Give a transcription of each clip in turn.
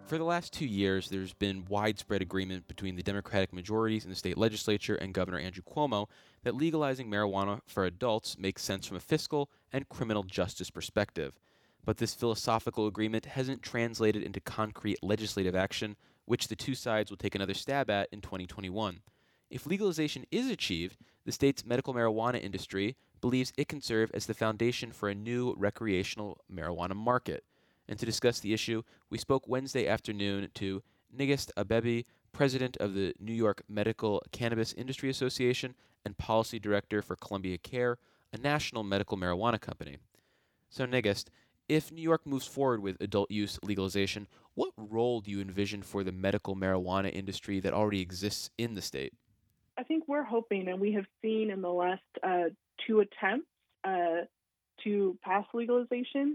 For the last 2 years, there's been widespread agreement between the Democratic majorities in the state legislature and Governor Andrew Cuomo that legalizing marijuana for adults makes sense from a fiscal and criminal justice perspective. But this philosophical agreement hasn't translated into concrete legislative action, which the two sides will take another stab at in 2021. If legalization is achieved, the state's medical marijuana industry believes it can serve as the foundation for a new recreational marijuana market. And to discuss the issue, we spoke Wednesday afternoon to Nigist Abebe, president of the New York Medical Cannabis Industry Association and policy director for Columbia Care, a national medical marijuana company. So, Nigist, if New York moves forward with adult use legalization, what role do you envision for the medical marijuana industry that already exists in the state? I think we're hoping, and we have seen in the last two attempts to pass legalization,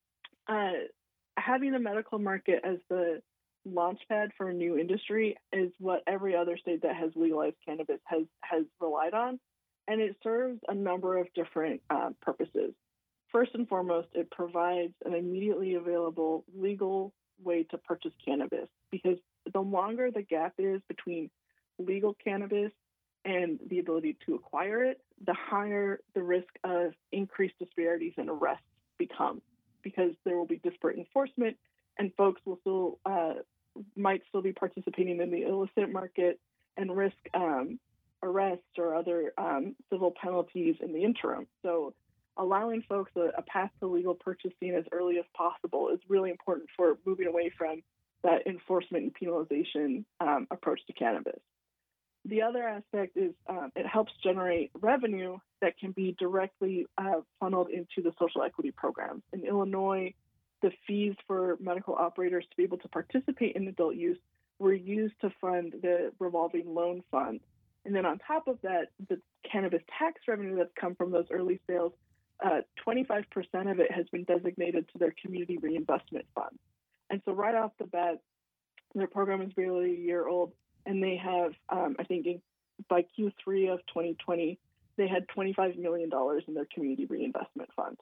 having the medical market as the launchpad for a new industry is what every other state that has legalized cannabis has relied on, and it serves a number of different purposes. First and foremost, it provides an immediately available legal way to purchase cannabis, because the longer the gap is between legal cannabis and the ability to acquire it, the higher the risk of increased disparities and arrests become, because there will be disparate enforcement and folks will still might still be participating in the illicit market and risk arrest or other civil penalties in the interim. So allowing folks a path to legal purchasing as early as possible is really important for moving away from that enforcement and penalization approach to cannabis. The other aspect is it helps generate revenue that can be directly funneled into the social equity programs. In Illinois, the fees for medical operators to be able to participate in adult use were used to fund the revolving loan fund. And then on top of that, the cannabis tax revenue that's come from those early sales, 25% of it has been designated to their community reinvestment fund. And so right off the bat, their program is barely a year old, and they have, I think by Q3 of 2020, they had $25 million in their community reinvestment fund.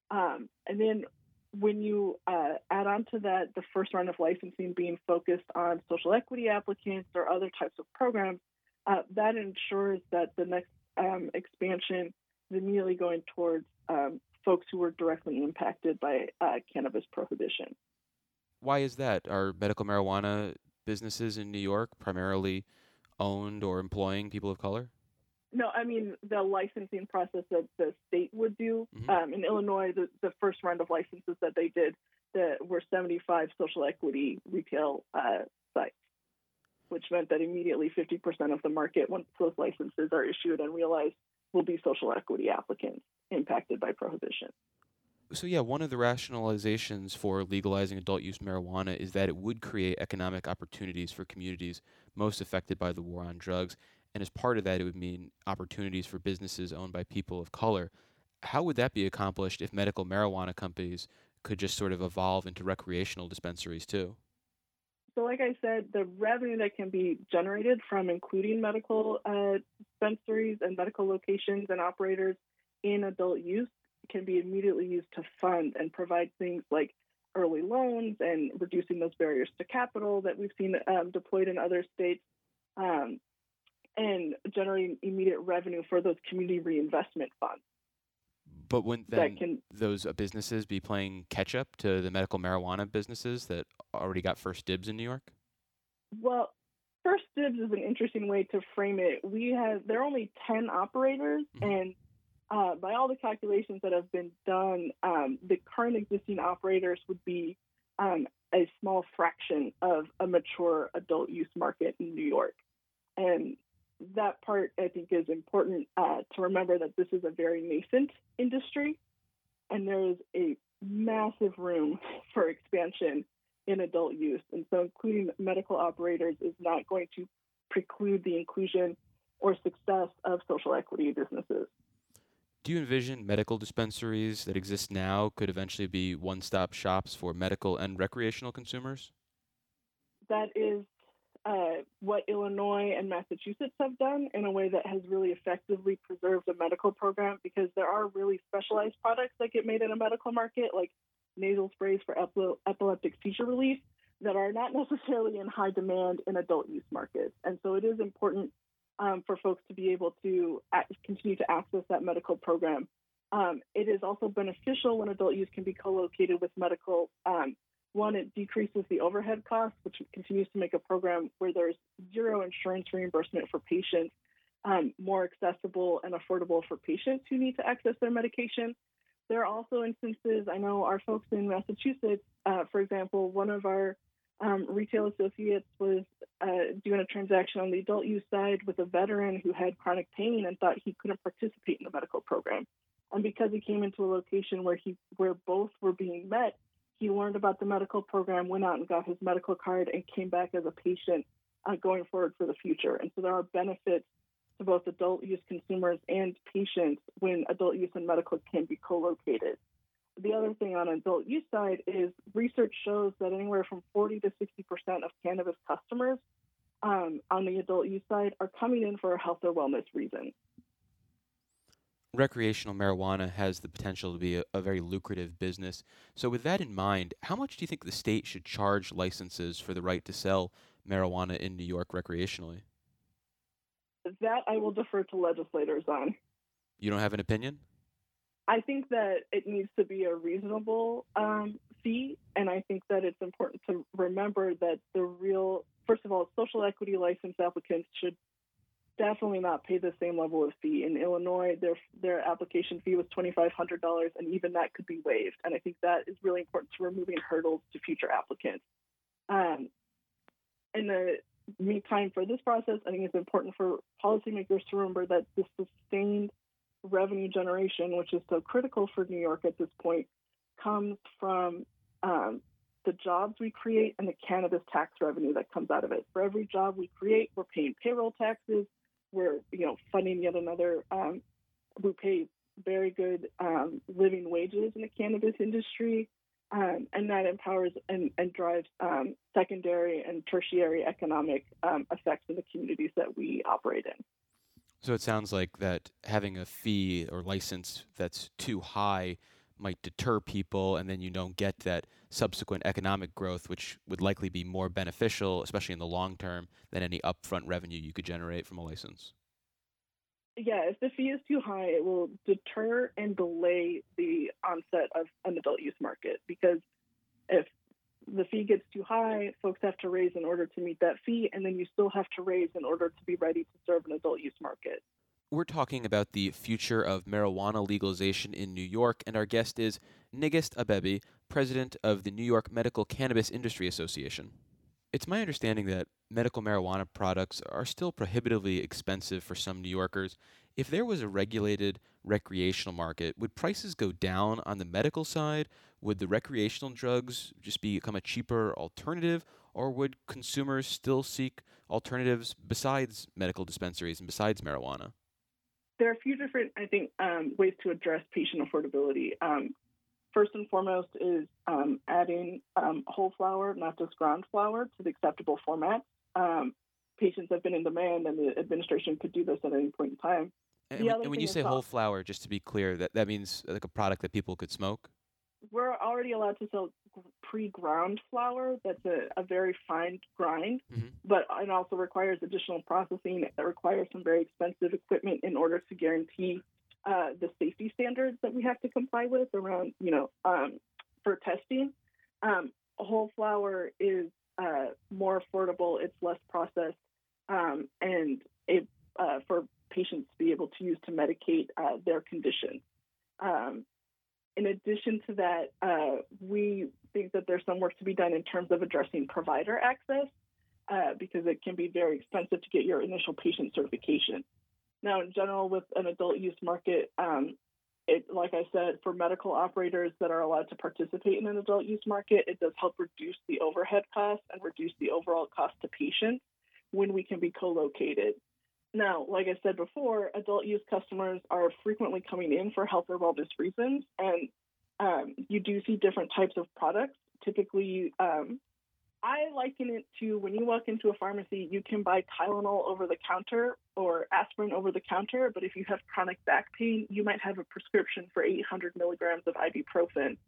And then when you add on to that the first round of licensing being focused on social equity applicants or other types of programs, that ensures that the next expansion is immediately going towards folks who were directly impacted by cannabis prohibition. Why is that? Are medical marijuana businesses in New York primarily owned or employing people of color? No, I mean the licensing process that the state would do. Mm-hmm. In Illinois, the first round of licenses that they did were 75 social equity retail sites, which meant that immediately 50% of the market, once those licenses are issued and realized, will be social equity applicants impacted by prohibition. So yeah, one of the rationalizations for legalizing adult use marijuana is that it would create economic opportunities for communities most affected by the war on drugs. And as part of that, it would mean opportunities for businesses owned by people of color. How would that be accomplished if medical marijuana companies could just sort of evolve into recreational dispensaries too? So like I said, the revenue that can be generated from including medical dispensaries and medical locations and operators in adult use can be immediately used to fund and provide things like early loans and reducing those barriers to capital that we've seen deployed in other states, and generating immediate revenue for those community reinvestment funds. But wouldn't then those businesses be playing catch up to the medical marijuana businesses that already got first dibs in New York? Well, first dibs is an interesting way to frame it. There are only 10 operators, Mm-hmm. and by all the calculations that have been done, the current existing operators would be a small fraction of a mature adult use market in New York. And that part, I think, is important to remember that this is a very nascent industry, and there is a massive room for expansion in adult use. And so including medical operators is not going to preclude the inclusion or success of social equity businesses. Do you envision medical dispensaries that exist now could eventually be one-stop shops for medical and recreational consumers? That is what Illinois and Massachusetts have done in a way that has really effectively preserved the medical program, because there are really specialized products that get made in a medical market, like nasal sprays for epileptic seizure relief, that are not necessarily in high demand in adult use markets. And so it is important for folks to be able to continue to access that medical program. It is also beneficial when adult use can be co-located with medical. One, it decreases the overhead costs, which continues to make a program where there's zero insurance reimbursement for patients more accessible and affordable for patients who need to access their medication. There are also instances, I know our folks in Massachusetts, for example, one of our retail associates was doing a transaction on the adult use side with a veteran who had chronic pain and thought he couldn't participate in the medical program. And because he came into a location where both were being met, he learned about the medical program, went out and got his medical card, and came back as a patient going forward for the future. And so there are benefits to both adult use consumers and patients when adult use and medical can be co-located. The other thing on adult use side is research shows that anywhere from 40 to 60% of cannabis customers on the adult use side are coming in for a health or wellness reason. Recreational marijuana has the potential to be a very lucrative business. So with that in mind, how much do you think the state should charge licenses for the right to sell marijuana in New York recreationally? That I will defer to legislators on. You don't have an opinion? I think that it needs to be a reasonable fee, and I think that it's important to remember that first of all, social equity license applicants should definitely not pay the same level of fee. In Illinois, their application fee was $2,500, and even that could be waived. And I think that is really important to removing hurdles to future applicants. In the meantime, for this process, I think it's important for policymakers to remember that the sustained revenue generation, which is so critical for New York at this point, comes from the jobs we create and the cannabis tax revenue that comes out of it. For every job we create, we're paying payroll taxes. We're funding yet another. We pay very good living wages in the cannabis industry, and that empowers and drives secondary and tertiary economic effects in the communities that we operate in. So it sounds like that having a fee or license that's too high might deter people, and then you don't get that subsequent economic growth, which would likely be more beneficial, especially in the long term, than any upfront revenue you could generate from a license. Yeah, if the fee is too high, it will deter and delay the onset of an adult use market, because if the fee gets too high, folks have to raise in order to meet that fee, and then you still have to raise in order to be ready to serve an adult use market. We're talking about the future of marijuana legalization in New York, and our guest is Nigist Abebe, president of the New York Medical Cannabis Industry Association. It's my understanding that medical marijuana products are still prohibitively expensive for some New Yorkers. If there was a regulated recreational market, would prices go down on the medical side? Would the recreational drugs just become a cheaper alternative? Or would consumers still seek alternatives besides medical dispensaries and besides marijuana? There are a few different, I think, ways to address patient affordability. First and foremost is adding whole flower, not just ground flower, to the acceptable format. Patients have been in demand, and the administration could do this at any point in time. And when you say whole flower, just to be clear, that means like a product that people could smoke? We're already allowed to sell pre-ground flower. That's a very fine grind, but it also requires additional processing. It requires some very expensive equipment in order to guarantee the safety standards that we have to comply with around, for testing. Whole flower is more affordable. It's less processed, and it for patients to be able to use to medicate their condition. In addition to that, we think that there's some work to be done in terms of addressing provider access, because it can be very expensive to get your initial patient certification. Now, in general, with an adult use market, like I said, for medical operators that are allowed to participate in an adult use market, it does help reduce the overhead costs and reduce the overall cost to patients when we can be co-located. Now, like I said before, adult use customers are frequently coming in for health or wellness reasons, and you do see different types of products. Typically, I liken it to when you walk into a pharmacy, you can buy Tylenol over the counter or aspirin over the counter, but if you have chronic back pain, you might have a prescription for 800 milligrams of ibuprofen.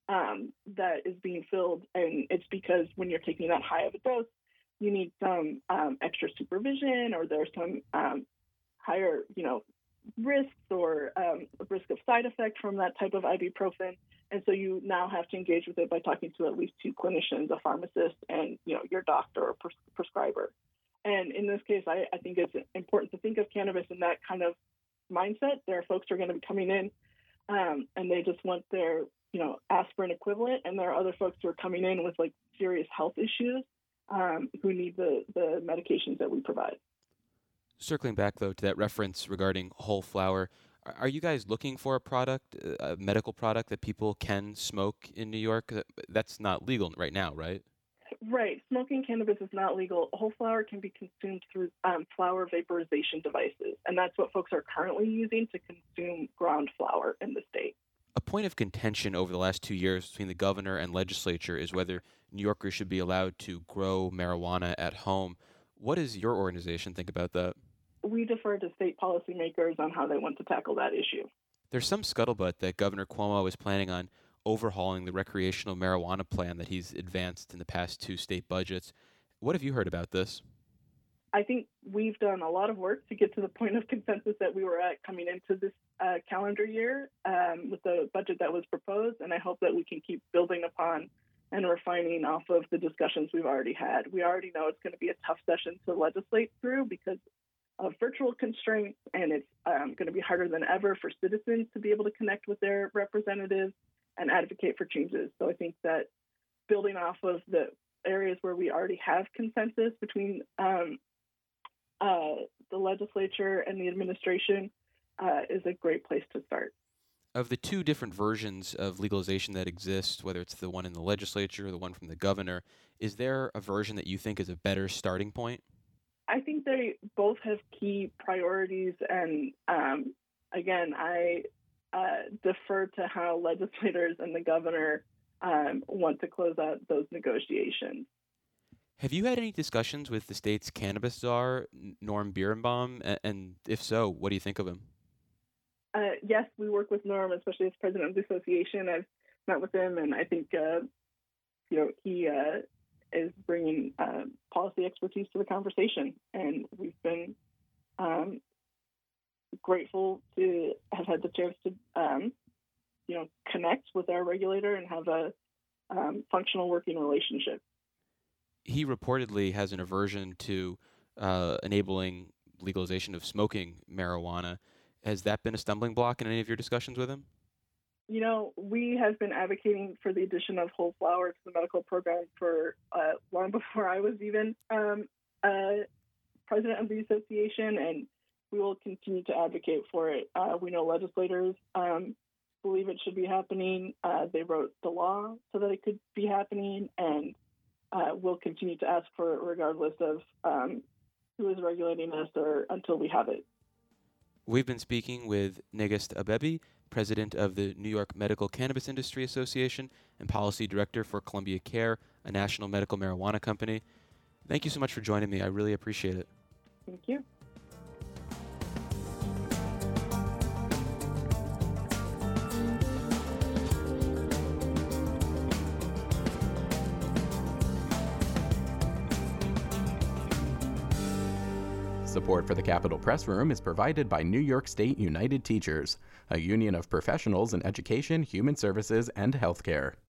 that is being filled, and it's because when you're taking that high of a dose, you need some extra supervision, or there's some higher, risks or risk of side effect from that type of ibuprofen. And so you now have to engage with it by talking to at least two clinicians, a pharmacist, and your doctor or prescriber. And in this case, I think it's important to think of cannabis in that kind of mindset. There are folks who are going to be coming in and they just want their aspirin equivalent, and there are other folks who are coming in with like serious health issues who need the medications that we provide. Circling back, though, to that reference regarding whole flower, are you guys looking for a product, a medical product that people can smoke in New York? That's not legal right now, right? Right. Smoking cannabis is not legal. Whole flower can be consumed through flower vaporization devices, and that's what folks are currently using to consume ground flower in the state. A point of contention over the last 2 years between the governor and legislature is whether New Yorkers should be allowed to grow marijuana at home. What does your organization think about that? We defer to state policymakers on how they want to tackle that issue. There's some scuttlebutt that Governor Cuomo is planning on overhauling the recreational marijuana plan that he's advanced in the past 2 state budgets. What have you heard about this? I think we've done a lot of work to get to the point of consensus that we were at coming into this calendar year with the budget that was proposed, and I hope that we can keep building upon and refining off of the discussions we've already had. We already know it's going to be a tough session to legislate through because of virtual constraints, and it's going to be harder than ever for citizens to be able to connect with their representatives and advocate for changes. So I think that building off of the areas where we already have consensus between the legislature and the administration is a great place to start. Of the 2 different versions of legalization that exist, whether it's the one in the legislature or the one from the governor, is there a version that you think is a better starting point? I think they both have key priorities, and again, I defer to how legislators and the governor want to close out those negotiations. Have you had any discussions with the state's cannabis czar, Norm Birnbaum? And if so, what do you think of him? Yes, we work with Norm, especially as president of the association. I've met with him, and I think he is bringing policy expertise to the conversation, and we've been grateful to have had the chance to connect with our regulator and have a functional working relationship. He reportedly has an aversion to enabling legalization of smoking marijuana. Has that been a stumbling block in any of your discussions with him? We have been advocating for the addition of whole flower to the medical program for long before I was even president of the association, and we will continue to advocate for it. We know legislators believe it should be happening. They wrote the law so that it could be happening, and we'll continue to ask for it regardless of who is regulating us or until we have it. We've been speaking with Negist Abebe, president of the New York Medical Cannabis Industry Association and policy director for Columbia Care, a national medical marijuana company. Thank you so much for joining me. I really appreciate it. Thank you. Support for the Capitol Press Room is provided by New York State United Teachers, a union of professionals in education, human services, and healthcare.